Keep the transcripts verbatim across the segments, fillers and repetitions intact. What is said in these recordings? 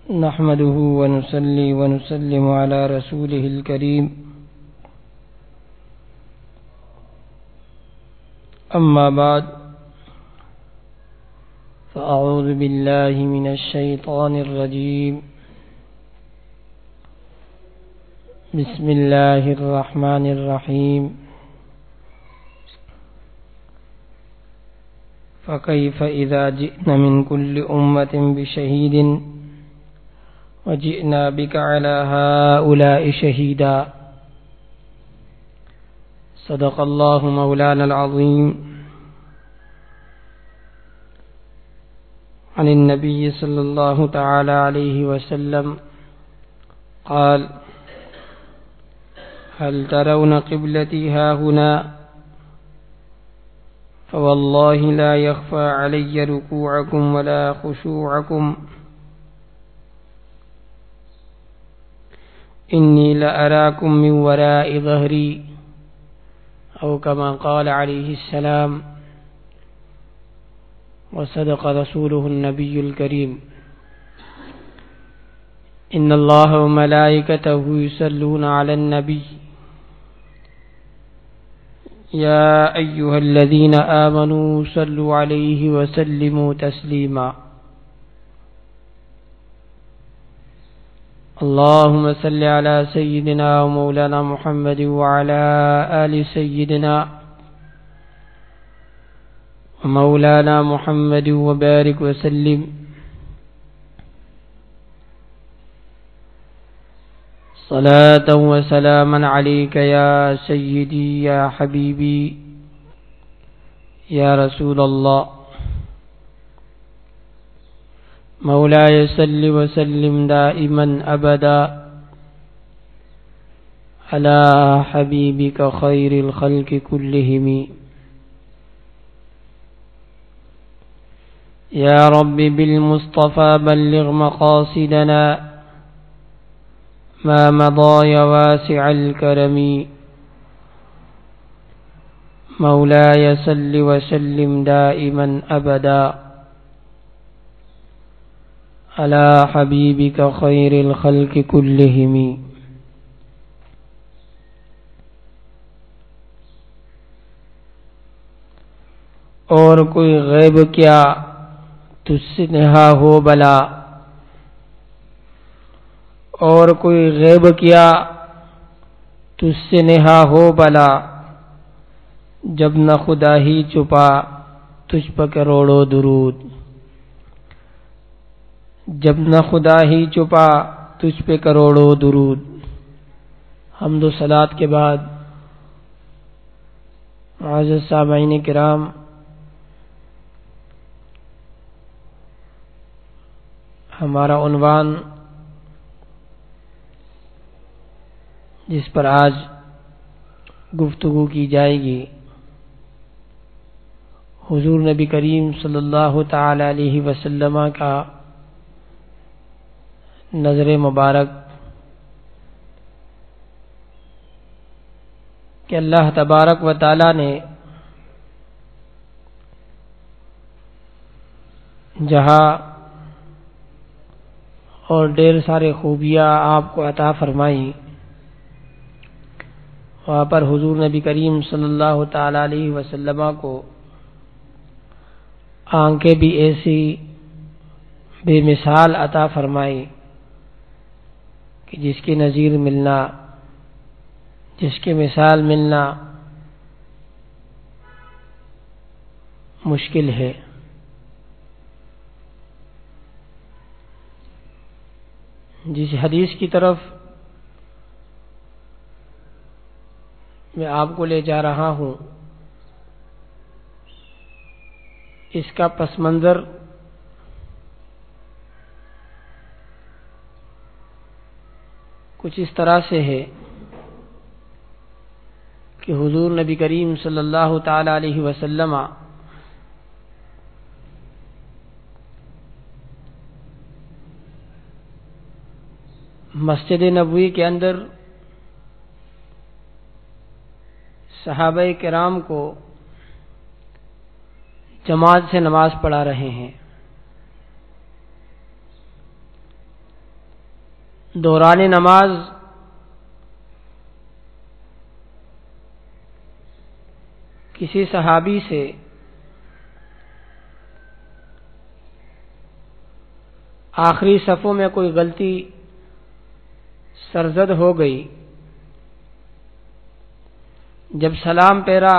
نحمده ونصلي ونسلم على رسوله الكريم أما بعد فأعوذ بالله من الشيطان الرجيم بسم الله الرحمن الرحيم فكيف إذا جئنا من كل أمة بشهيد وجئنا بك على هؤلاء شهيدا صدق الله مولانا العظيم. عن النبي صلى الله تعالى عليه وسلم قال: هل ترون قبلتي هاهنا؟ فوالله لا يخفى علي ركوعكم ولا خشوعكم إني لأراكم من وراء ظهري أو كما قال عليه السلام، وصدق رسوله النبي الكريم. إن الله وملائكته يصلون على النبي يا أيها الذين آمنوا صلوا عليه وسلموا تسليما. اللهم صل على سيدنا ومولانا محمد وعلى آل سيدنا ومولانا محمد وبارك وسلم. صلاة وسلاما عليك يا سيدي يا حبيبي يا رسول الله. مولاي صل وسلم دائما أبدا على حبيبك خير الخلق كلهم. يا رب بالمصطفى بلغ مقاصدنا ما مضى يا واسع الكرم. مولاي صل وسلم دائما أبدا على حبيبك خير الخلق كلهم. اور کوئی غیب کیا تجھ سے نہا ہو بلا، اور کوئی غیب کیا تجھ سے نہا ہو بلا، جب نہ خدا ہی چھپا تجھ پر کروڑوں درود. جب نہ خدا ہی چھپا تجھ پہ کروڑوں درود. حمد و صلات کے بعد معزز سامعین کرام، ہمارا عنوان جس پر آج گفتگو کی جائے گی، حضور نبی کریم صلی اللہ تعالی علیہ وسلم کا نظر مبارک کہ اللہ تبارک و تعالی نے جہاں اور ڈھیر سارے خوبیاں آپ کو عطا فرمائی، وہاں پر حضور نبی کریم صلی اللہ تعالی علیہ وسلم کو آنکھیں بھی ایسی بے مثال عطا فرمائی کہ جس کی نظیر ملنا، جس کی مثال ملنا مشکل ہے. جس حدیث کی طرف میں آپ کو لے جا رہا ہوں، اس کا پس منظر کچھ اس طرح سے ہے کہ حضور نبی کریم صلی اللہ تعالی علیہ وسلم مسجد نبوی کے اندر صحابہ کرام کو جماعت سے نماز پڑھا رہے ہیں. دوران نماز کسی صحابی سے آخری صفوں میں کوئی غلطی سرزد ہو گئی، جب سلام پھیرا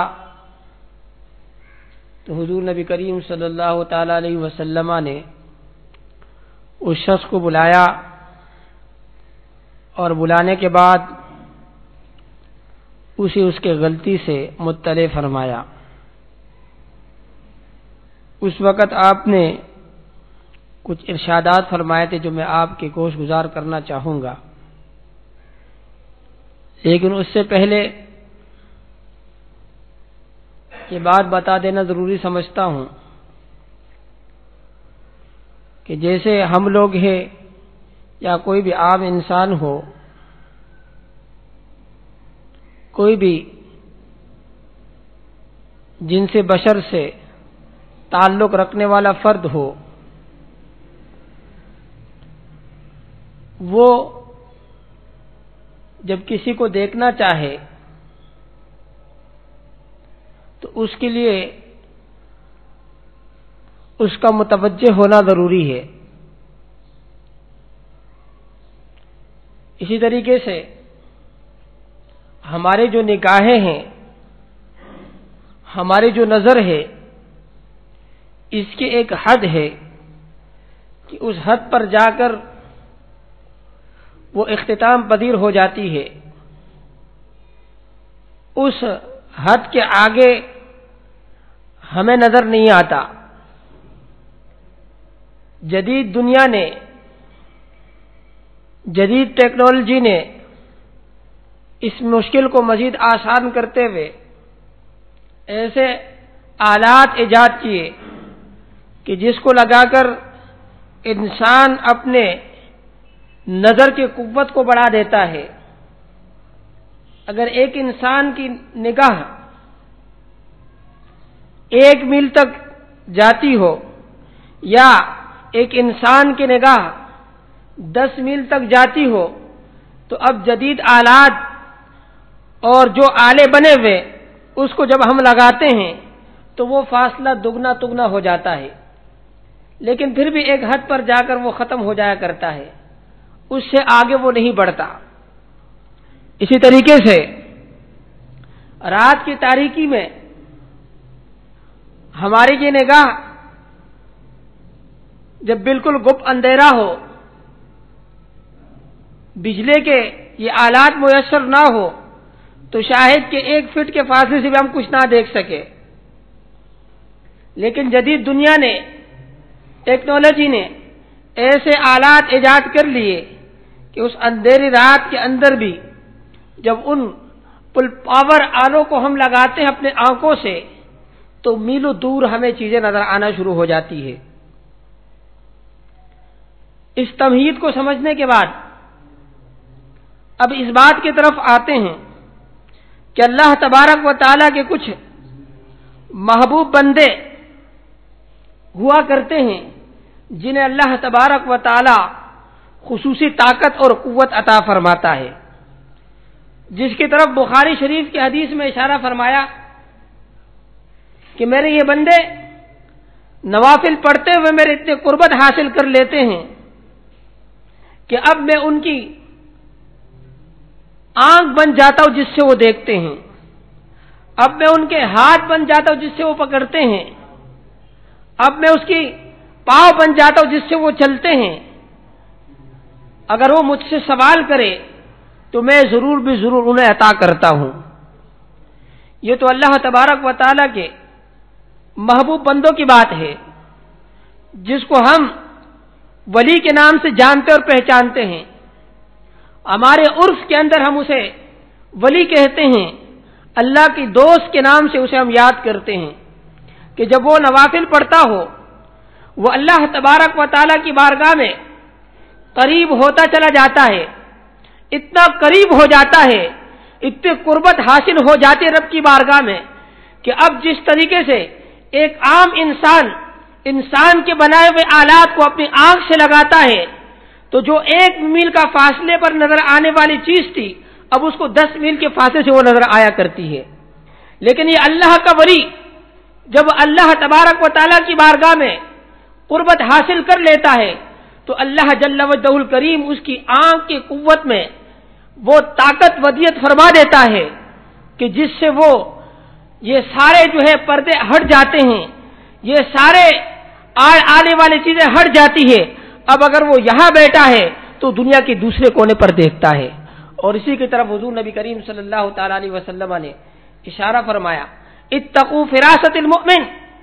تو حضور نبی کریم صلی اللہ تعالی علیہ وسلم نے اس شخص کو بلایا اور بلانے کے بعد اسے اس کے غلطی سے مطلع فرمایا۔ اس وقت آپ نے کچھ ارشادات فرمائے تھے جو میں آپ کے گوش گزار کرنا چاہوں گا، لیکن اس سے پہلے یہ بات بتا دینا ضروری سمجھتا ہوں کہ جیسے ہم لوگ ہیں یا کوئی بھی عام انسان ہو، کوئی بھی جن سے بشر سے تعلق رکھنے والا فرد ہو، وہ جب کسی کو دیکھنا چاہے تو اس کے لیے اس کا متوجہ ہونا ضروری ہے۔ اسی طریقے سے ہمارے جو نگاہیں ہیں، ہماری جو نظر ہے، اس کی ایک حد ہے کہ اس حد پر جا کر وہ اختتام پذیر ہو جاتی ہے، اس حد کے آگے ہمیں نظر نہیں آتا۔ جدید دنیا نے، جدید ٹیکنالوجی نے اس مشکل کو مزید آسان کرتے ہوئے ایسے آلات ایجاد کیے کہ جس کو لگا کر انسان اپنے نظر کی قوت کو بڑھا دیتا ہے۔ اگر ایک انسان کی نگاہ ایک میل تک جاتی ہو یا ایک انسان کی نگاہ دس میل تک جاتی ہو، تو اب جدید آلات اور جو آلے بنے ہوئے اس کو جب ہم لگاتے ہیں تو وہ فاصلہ دگنا تگنا ہو جاتا ہے، لیکن پھر بھی ایک حد پر جا کر وہ ختم ہو جایا کرتا ہے، اس سے آگے وہ نہیں بڑھتا۔ اسی طریقے سے رات کی تاریکی میں ہماری یہ نگاہ جب بالکل گپ اندھیرا ہو، بجلی کے یہ آلات میسر نہ ہو، تو شاید کہ ایک فٹ کے فاصلے سے بھی ہم کچھ نہ دیکھ سکے، لیکن جدید دنیا نے، ٹیکنالوجی نے ایسے آلات ایجاد کر لیے کہ اس اندھیری رات کے اندر بھی جب ان پل پاور آلوں کو ہم لگاتے ہیں اپنے آنکھوں سے تو میلوں دور ہمیں چیزیں نظر آنا شروع ہو جاتی ہے۔ اس تمہید کو سمجھنے کے بعد اب اس بات کی طرف آتے ہیں کہ اللہ تبارک و تعالیٰ کے کچھ محبوب بندے ہوا کرتے ہیں جنہیں اللہ تبارک و تعالیٰ خصوصی طاقت اور قوت عطا فرماتا ہے، جس کی طرف بخاری شریف کی حدیث میں اشارہ فرمایا کہ میرے یہ بندے نوافل پڑھتے ہوئے میرے اتنے قربت حاصل کر لیتے ہیں کہ اب میں ان کی آنکھ بن جاتا ہوں جس سے وہ دیکھتے ہیں، اب میں ان کے ہاتھ بن جاتا ہوں جس سے وہ پکڑتے ہیں، اب میں اس کی پاؤں بن جاتا ہوں جس سے وہ چلتے ہیں، اگر وہ مجھ سے سوال کرے تو میں ضرور بھی ضرور انہیں عطا کرتا ہوں۔ یہ تو اللہ تبارک و تعالیٰ کے محبوب بندوں کی بات ہے، جس کو ہم ولی کے نام سے جانتے اور پہچانتے ہیں۔ ہمارے عرف کے اندر ہم اسے ولی کہتے ہیں، اللہ کی دوست کے نام سے اسے ہم یاد کرتے ہیں کہ جب وہ نوافل پڑھتا ہو وہ اللہ تبارک و تعالیٰ کی بارگاہ میں قریب ہوتا چلا جاتا ہے، اتنا قریب ہو جاتا ہے، اتنی قربت حاصل ہو جاتی ہے رب کی بارگاہ میں کہ اب جس طریقے سے ایک عام انسان انسان کے بنائے ہوئے آلات کو اپنی آنکھ سے لگاتا ہے تو جو ایک میل کا فاصلے پر نظر آنے والی چیز تھی اب اس کو دس میل کے فاصلے سے وہ نظر آیا کرتی ہے۔ لیکن یہ اللہ کا ولی جب اللہ تبارک و تعالیٰ کی بارگاہ میں قربت حاصل کر لیتا ہے تو اللہ جل وجہ الکریم اس کی آنکھ کی قوت میں وہ طاقت ودیت فرما دیتا ہے کہ جس سے وہ یہ سارے جو ہے پردے ہٹ جاتے ہیں، یہ سارے آنے والی چیزیں ہٹ جاتی ہے۔ اب اگر وہ یہاں بیٹھا ہے تو دنیا کے دوسرے کونے پر دیکھتا ہے۔ اور اسی کی طرف حضور نبی کریم صلی اللہ تعالی علیہ وسلم نے اشارہ فرمایا، اتقوا فراست المؤمن،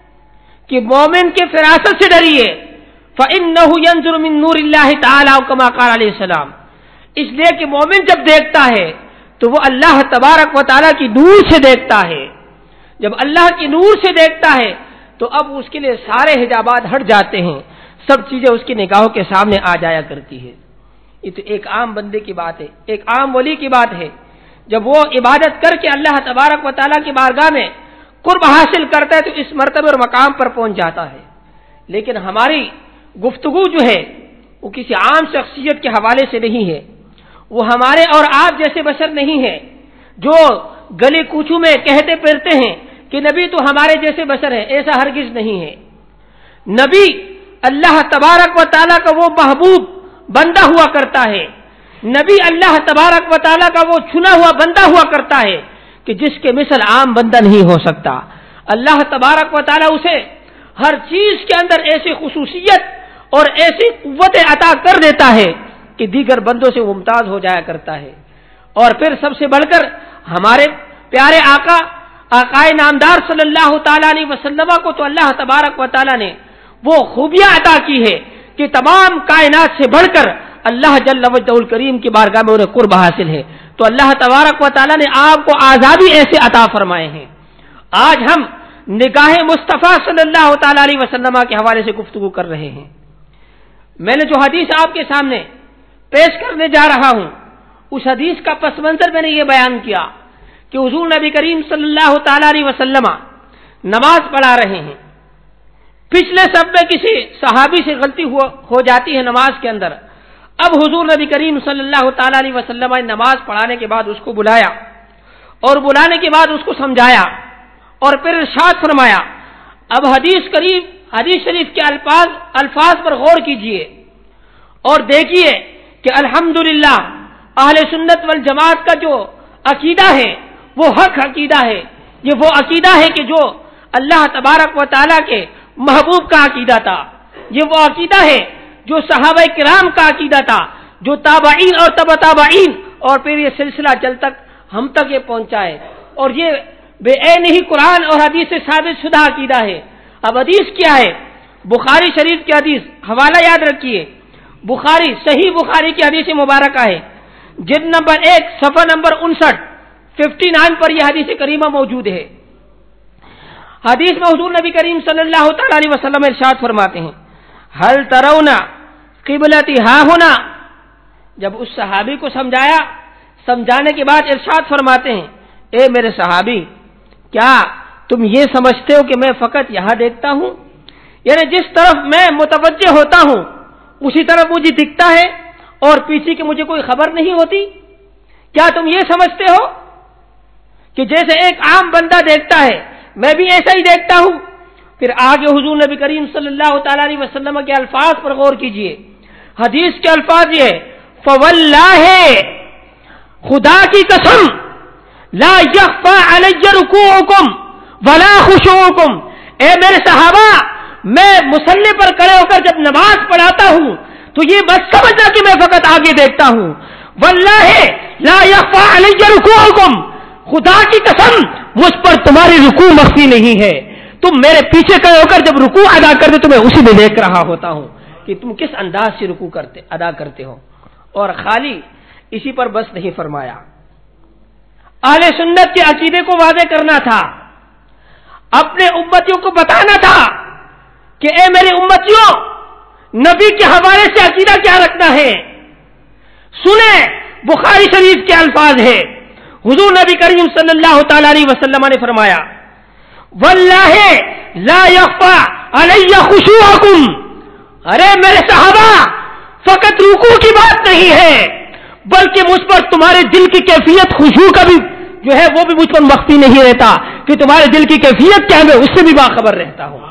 کہ مومن کے فراست سے ڈریے، فإنه ينظر من نور اللہ تعالی كما قال علیہ السلام، اس لیے کہ مومن جب دیکھتا ہے تو وہ اللہ تبارک و تعالی کی نور سے دیکھتا ہے۔ جب اللہ کی نور سے دیکھتا ہے تو اب اس کے لیے سارے حجابات ہٹ جاتے ہیں، سب چیزیں اس کی نگاہوں کے سامنے آ جایا کرتی ہے۔ یہ تو ایک عام بندے کی بات ہے، ایک عام ولی کی بات ہے، جب وہ عبادت کر کے اللہ تبارک و تعالیٰ کی بارگاہ میں قرب حاصل کرتا ہے تو اس مرتبے اور مقام پر پہنچ جاتا ہے۔ لیکن ہماری گفتگو جو ہے وہ کسی عام شخصیت کے حوالے سے نہیں ہے، وہ ہمارے اور آپ جیسے بشر نہیں ہے جو گلی کوچوں میں کہتے پھرتے ہیں کہ نبی تو ہمارے جیسے بشر ہے، ایسا ہرگز نہیں ہے۔ نبی اللہ تبارک و تعالیٰ کا وہ محبوب بندہ ہوا کرتا ہے، نبی اللہ تبارک و تعالیٰ کا وہ چنا ہوا بندہ ہوا کرتا ہے کہ جس کے مثل عام بندہ نہیں ہو سکتا۔ اللہ تبارک و تعالیٰ اسے ہر چیز کے اندر ایسی خصوصیت اور ایسی قوت عطا کر دیتا ہے کہ دیگر بندوں سے وہ ممتاز ہو جایا کرتا ہے۔ اور پھر سب سے بڑھ کر ہمارے پیارے آقا آقائے نامدار صلی اللہ تعالیٰ علیہ وسلم کو تو اللہ تبارک و تعالیٰ نے وہ خوبیاں عطا کی ہے کہ تمام کائنات سے بڑھ کر اللہ جل وجہ الکریم کی بارگاہ میں انہیں قرب حاصل ہے۔ تو اللہ تبارک و تعالیٰ نے آپ کو آزادی ایسے عطا فرمائے ہیں۔ آج ہم نگاہ مصطفیٰ صلی اللہ تعالیٰ علیہ وسلم کے حوالے سے گفتگو کر رہے ہیں۔ میں نے جو حدیث آپ کے سامنے پیش کرنے جا رہا ہوں اس حدیث کا پس منظر میں نے یہ بیان کیا کہ حضور نبی کریم صلی اللہ تعالیٰ علیہ وسلم نماز پڑھا رہے ہیں، پچھلے سب میں کسی صحابی سے غلطی ہو جاتی ہے نماز کے اندر۔ اب حضور نبی کریم صلی اللہ تعالیٰ علیہ وسلم نے نماز پڑھانے کے بعد اس کو بلایا اور بلانے کے بعد اس کو سمجھایا اور پھر ارشاد فرمایا۔ اب حدیث قریب حدیث شریف کے الفاظ الفاظ پر غور کیجئے اور دیکھیے کہ الحمدللہ اہل سنت والجماعت کا جو عقیدہ ہے وہ حق عقیدہ ہے۔ یہ وہ عقیدہ ہے کہ جو اللہ تبارک و تعالیٰ کے محبوب کا عقیدہ تھا، یہ وہ عقیدہ ہے جو صحابہ کرام کا عقیدہ تھا، جو تابعین اور تبع تابعین اور پھر یہ سلسلہ چل تک ہم تک یہ پہنچا ہے، اور یہ بے عین ہی قرآن اور حدیث سے ثابت شدہ عقیدہ ہے۔ اب حدیث کیا ہے؟ بخاری شریف کی حدیث، حوالہ یاد رکھیے، بخاری صحیح بخاری کی حدیث مبارکہ ہے، جلد نمبر ایک صفحہ نمبر انسٹھ ففٹی نائن پر یہ حدیث کریمہ موجود ہے۔ حدیث میں حضور نبی کریم صلی اللہ تعالیٰ علیہ وسلم ارشاد فرماتے ہیں، ہل ترون قبلتی ہاں ہونا۔ جب اس صحابی کو سمجھایا، سمجھانے کے بعد ارشاد فرماتے ہیں، اے میرے صحابی، کیا تم یہ سمجھتے ہو کہ میں فقط یہاں دیکھتا ہوں؟ یعنی جس طرف میں متوجہ ہوتا ہوں اسی طرف مجھے دکھتا ہے اور پیچھے کی مجھے کوئی خبر نہیں ہوتی؟ کیا تم یہ سمجھتے ہو کہ جیسے ایک عام بندہ دیکھتا ہے میں بھی ایسا ہی دیکھتا ہوں؟ پھر آگے حضور نبی کریم صلی اللہ تعالیٰ علیہ وسلم کے الفاظ پر غور کیجئے۔ حدیث کے الفاظ یہ فواللہ، خدا کی قسم، لا یخفی علی رکوعکم ولا خشوعکم، اے میرے صحابہ، میں مصلی پر کھڑے ہو کر جب نماز پڑھاتا ہوں تو یہ بس سمجھنا کہ میں فقط آگے دیکھتا ہوں۔ واللہ لا یخفی علی رکوعکم، خدا کی قسم مجھ پر تمہاری رکوع مخفی نہیں ہے، تم میرے پیچھے کھڑے ہو کر جب رکوع ادا کرتے تو میں اسی میں دیکھ رہا ہوتا ہوں کہ تم کس انداز سے رکوع کرتے ادا کرتے ہو۔ اور خالی اسی پر بس نہیں فرمایا، اہل سنت کے عقیدے کو واضح کرنا تھا، اپنے امتیوں کو بتانا تھا کہ اے میرے امتیوں، نبی کے حوالے سے عقیدہ کیا رکھنا ہے۔ سنیں، بخاری شریف کے الفاظ ہے، حضور نبی کریم صلی اللہ تعالی علیہ وسلم نے فرمایا، واللہ لا یخفی علی خشوعکم، ارے میرے صحابہ، فقط رکوع کی بات نہیں ہے، بلکہ مجھ پر تمہارے دل کی کیفیت خشوع کا بھی جو ہے وہ بھی مجھ پر مخفی نہیں رہتا کہ تمہارے دل کی کیفیت کیا ہے، میں اس سے بھی باخبر رہتا ہوں۔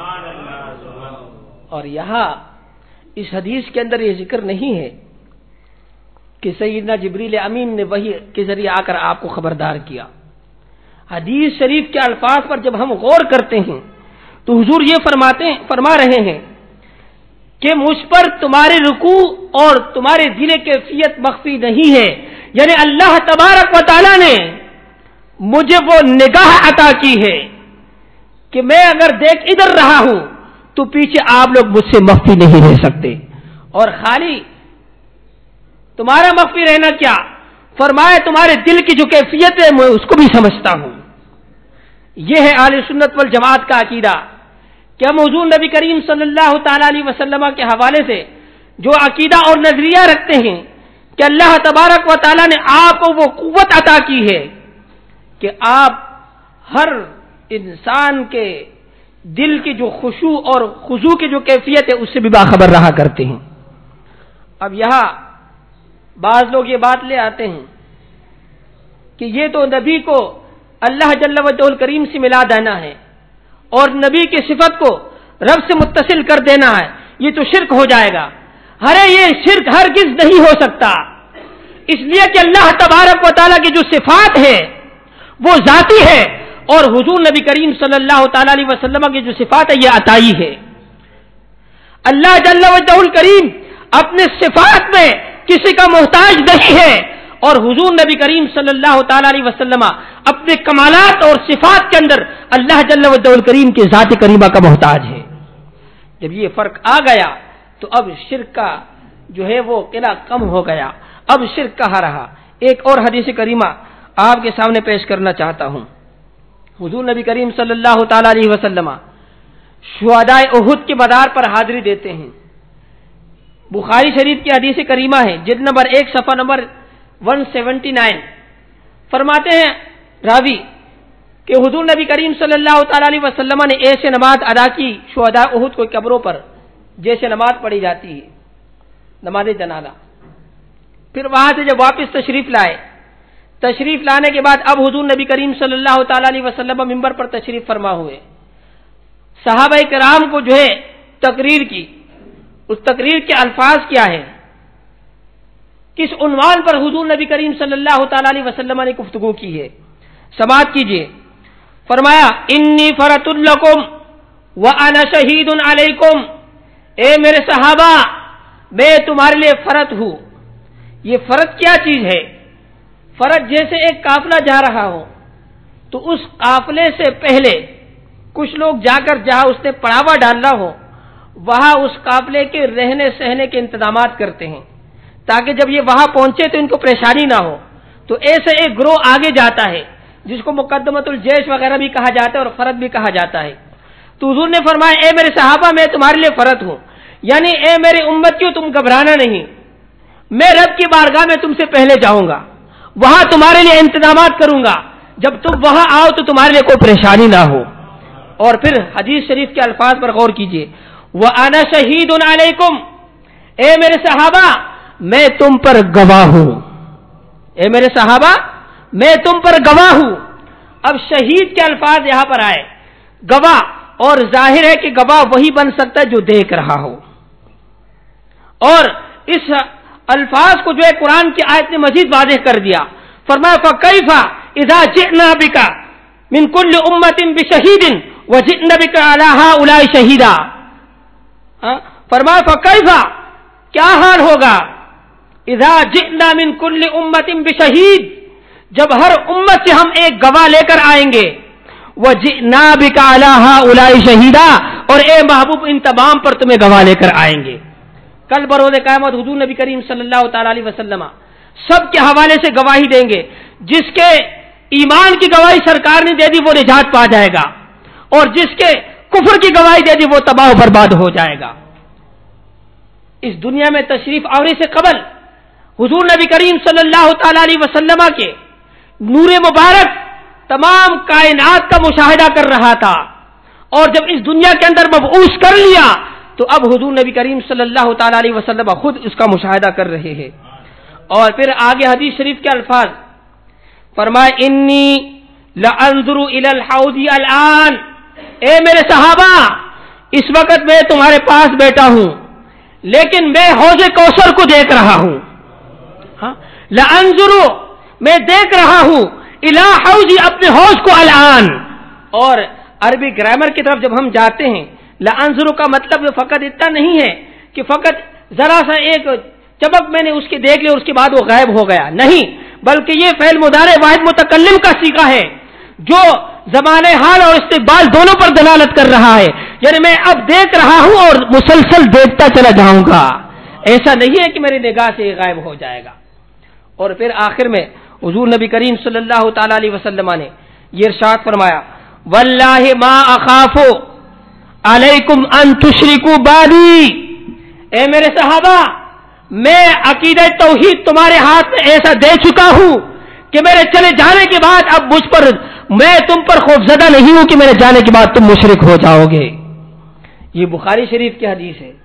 اور یہاں اس حدیث کے اندر یہ ذکر نہیں ہے کہ سیدنا جبریل امین نے وحی کے ذریعے آ کر آپ کو خبردار کیا۔ حدیث شریف کے الفاظ پر جب ہم غور کرتے ہیں تو حضور یہ فرماتے فرما رہے ہیں کہ مجھ پر تمہارے رکوع اور تمہارے دل کی کیفیت مخفی نہیں ہے، یعنی اللہ تبارک و تعالی نے مجھے وہ نگاہ عطا کی ہے کہ میں اگر دیکھ ادھر رہا ہوں تو پیچھے آپ لوگ مجھ سے مخفی نہیں رہ سکتے، اور خالی تمہارا مخفی رہنا کیا، فرمایا تمہارے دل کی جو کیفیت ہے میں اس کو بھی سمجھتا ہوں۔ یہ ہے اہل سنت والجماعت کا عقیدہ کہ ہم حضور نبی کریم صلی اللہ تعالی علیہ وسلم کے حوالے سے جو عقیدہ اور نظریہ رکھتے ہیں کہ اللہ تبارک و تعالی نے آپ کو وہ قوت عطا کی ہے کہ آپ ہر انسان کے دل کی جو خشوع اور خضوع کی جو کیفیت ہے اس سے بھی باخبر رہا کرتے ہیں۔ اب یہاں بعض لوگ یہ بات لے آتے ہیں کہ یہ تو نبی کو اللہ جل وجہ الکریم سے ملا دینا ہے اور نبی کی صفت کو رب سے متصل کر دینا ہے، یہ تو شرک ہو جائے گا۔ ارے یہ شرک ہرگز نہیں ہو سکتا، اس لیے کہ اللہ تبارک و تعالیٰ کی جو صفات ہے وہ ذاتی ہے، اور حضور نبی کریم صلی اللہ تعالی علیہ وسلم کی جو صفات ہے یہ عطائی ہے۔ اللہ جل وجہ الکریم اپنے صفات میں کسی کا محتاج نہیں ہے، اور حضور نبی کریم صلی اللہ تعالی علیہ وسلم اپنے کمالات اور صفات کے اندر اللہ جل وجہ الکریم کے ذات کریمہ کا محتاج ہے۔ جب یہ فرق آ گیا تو اب شرک کا جو ہے وہ قلعہ کم ہو گیا، اب شرک کہاں رہا۔ ایک اور حدیث کریمہ آپ کے سامنے پیش کرنا چاہتا ہوں۔ حضور نبی کریم صلی اللہ تعالی علیہ وسلم شہداء احد کے مدار پر حاضری دیتے ہیں۔ بخاری شریف کی حدیث کریمہ ہے، جلد نمبر ایک صفحہ نمبر ایک سو انہتر، فرماتے ہیں راوی کہ حضور نبی کریم صلی اللہ تعالی علیہ وسلم نے ایسے نماز ادا کی شہداء احد کو قبروں پر جیسے نماز پڑھی جاتی ہے، نماز جنازہ۔ پھر وہاں سے جب واپس تشریف لائے، تشریف لانے کے بعد اب حضور نبی کریم صلی اللہ تعالی علیہ وسلم منبر پر تشریف فرما ہوئے، صحابہ کرام کو جو ہے تقریر کی۔ اس تقریر کے الفاظ کیا ہے، کس عنوان پر حضور نبی کریم صلی اللہ تعالی علیہ وسلم نے گفتگو کی ہے، سماعت کیجیے۔ فرمایا انی فرۃ لکم وانا شہید علیکم، اے میرے صحابہ میں تمہارے لیے فرد ہوں۔ یہ فرد کیا چیز ہے؟ فرد جیسے ایک قافلہ جا رہا ہو تو اس قافلے سے پہلے کچھ لوگ جا کر جہاں اس نے پڑاوا ڈالنا ہو وہاں اس قافلے کے رہنے سہنے کے انتظامات کرتے ہیں تاکہ جب یہ وہاں پہنچے تو ان کو پریشانی نہ ہو۔ تو ایسے ایک گروہ آگے جاتا ہے جس کو مقدمۃ الجیش وغیرہ بھی کہا جاتا ہے اور فرد بھی کہا جاتا ہے۔ تو حضور نے فرمایا اے میرے صحابہ میں تمہارے لیے فرد ہوں، یعنی اے میری امتیوں تم گھبرانا نہیں، میں رب کی بارگاہ میں تم سے پہلے جاؤں گا، وہاں تمہارے لیے انتظامات کروں گا، جب تم وہاں آؤ تو تمہارے لیے کوئی پریشانی نہ ہو۔ اور پھر حدیث شریف کے الفاظ پر غور کیجیے، وَأَنَا شَهِيدٌ عَلَيْكُمْ، اے میرے صحابہ میں تم پر گواہ ہوں، اے میرے صحابہ میں تم پر گواہ ہوں۔ اب شہید کے الفاظ یہاں پر آئے، گواہ، اور ظاہر ہے کہ گواہ وہی بن سکتا ہے جو دیکھ رہا ہو، اور اس الفاظ کو جو ہے قرآن کی آیت نے مزید واضح کر دیا۔ فرمایا فَكَيْفَ إِذَا جِئْنَا بِكَ مِنْ كُلِّ أُمَّةٍ بِشَهِيدٍ وَجِئْنَا بِكَ عَلَى هَؤُلَاءِ شَهِيدًا، فرمایا فَكَيْفَ کیا حال ہوگا، اذا جئنا من کل امت بشہید، جب ہر امت سے ہم ایک گواہ لے کر آئیں گے، وجئنا بک علی ہؤلاء شہیدا، اور اے محبوب ان تمام پر تمہیں گواہ لے کر آئیں گے۔ کل بروز قیامت حضور نبی کریم صلی اللہ تعالی علیہ وسلم سب کے حوالے سے گواہی دیں گے، جس کے ایمان کی گواہی سرکار نے دے دی وہ نجات پا جائے گا، اور جس کے کفر کی گواہی دے دی وہ تباہ و برباد ہو جائے گا۔ اس دنیا میں تشریف آوری سے قبل حضور نبی کریم صلی اللہ تعالی علیہ وسلم کے نور مبارک تمام کائنات کا مشاہدہ کر رہا تھا، اور جب اس دنیا کے اندر مبعوث کر لیا تو اب حضور نبی کریم صلی اللہ تعالی علیہ وسلم خود اس کا مشاہدہ کر رہے ہیں. اور پھر آگے حدیث شریف کے الفاظ فرمائے انی لانظر الی الحوض الان، اے میرے صحابہ اس وقت میں تمہارے پاس بیٹھا ہوں لیکن میں حوض کوثر کو دیکھ رہا ہوں. ہاں لانظر میں دیکھ رہا ہوں الی حوض اپنے حوض کو الان. اور عربی گرامر کی طرف جب ہم جاتے ہیں لانظر کا مطلب فقط اتنا نہیں ہے کہ فقط ذرا سا ایک چمک میں نے اس کے دیکھ لی اور اس کے بعد وہ غائب ہو گیا، نہیں، بلکہ یہ فعل مضارع واحد متکلم کا صیغہ ہے جو زمان حال اور استقبال دونوں پر دلالت کر رہا ہے. یعنی میں اب دیکھ رہا ہوں اور مسلسل دیکھتا چلا جاؤں گا، ایسا نہیں ہے کہ میری نگاہ سے یہ غائب ہو جائے گا. اور پھر آخر میں حضور نبی کریم صلی اللہ تعالی علیہ وسلم نے یہ ارشاد فرمایا واللہ ما اخاف علیکم ان تشرکوا بعدی، اے میرے صحابہ میں عقیدہ توحید تمہارے ہاتھ میں ایسا دے چکا ہوں کہ میرے چلے جانے کے بعد اب مجھ پر میں تم پر خوفزدہ نہیں ہوں کہ میرے جانے کے بعد تم مشرک ہو جاؤ گے. یہ بخاری شریف کی حدیث ہے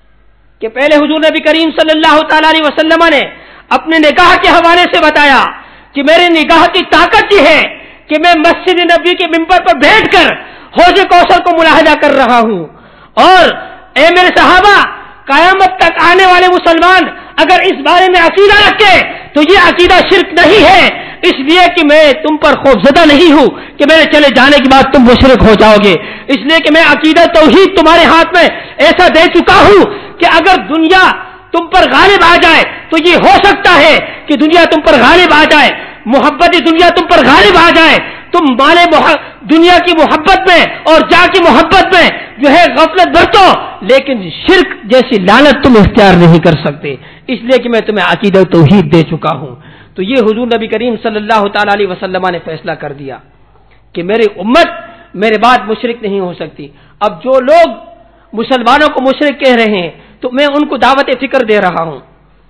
کہ پہلے حضور نبی کریم صلی اللہ تعالی علیہ وسلم نے اپنے نگاہ کے حوالے سے بتایا کہ میری نگاہ کی طاقت یہ ہے کہ میں مسجد نبی کے ممبر پر بیٹھ کر حوض کوثر کو ملاحظہ کر رہا ہوں. اور اے میرے صحابہ قیامت تک آنے والے مسلمان اگر اس بارے میں عقیدہ رکھے تو یہ عقیدہ شرک نہیں ہے، اس لیے کہ میں تم پر خوفزدہ نہیں ہوں کہ میرے چلے جانے کے بعد تم مشرک ہو جاؤ گے، اس لیے کہ میں عقیدہ توحید تمہارے ہاتھ میں ایسا دے چکا ہوں کہ اگر دنیا تم پر غالب آ جائے تو یہ ہو سکتا ہے کہ دنیا تم پر غالب آ جائے، محبت دنیا تم پر غالب آ جائے، تم مال دنیا کی محبت میں اور جا کی محبت میں جو ہے غفلت برتو، لیکن شرک جیسی لعنت تم اختیار نہیں کر سکتے، اس لیے کہ میں تمہیں عقیدہ توحید دے چکا ہوں. تو یہ حضور نبی کریم صلی اللہ تعالی علیہ وسلم نے فیصلہ کر دیا کہ میری امت میرے بعد مشرک نہیں ہو سکتی. اب جو لوگ مسلمانوں کو مشرک کہہ رہے ہیں تو میں ان کو دعوت فکر دے رہا ہوں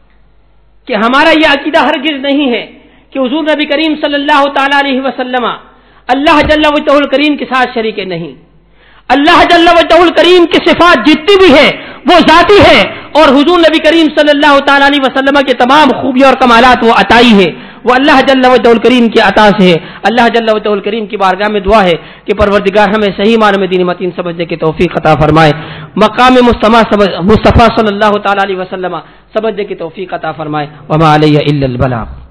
کہ ہمارا یہ عقیدہ ہرگز نہیں ہے کہ حضور نبی کریم صلی اللہ تعالی علیہ وسلم اللہ جل وجہ الکریم کے ساتھ شریک نہیں. اللہ جل وجہ الکریم کی صفات جتنی بھی ہے وہ ذاتی ہے اور حضور نبی کریم صلی اللہ تعالی علیہ وسلم کے تمام خوبیاں اور کمالات وہ عطائی ہے، وہ اللہ جل وجہ الکریم کی عطا سے ہے. اللہ جل وجہ الکریم کی بارگاہ میں دعا ہے کہ پروردگار ہمیں صحیح معنی میں دین متین سمجھنے کی توفیق عطا فرمائے، مقام مصطفیٰ صلی اللہ تعالی علیہ وسلم سمجھنے کی توفیق عطا فرمائے. وما علیہ الا البلاغ.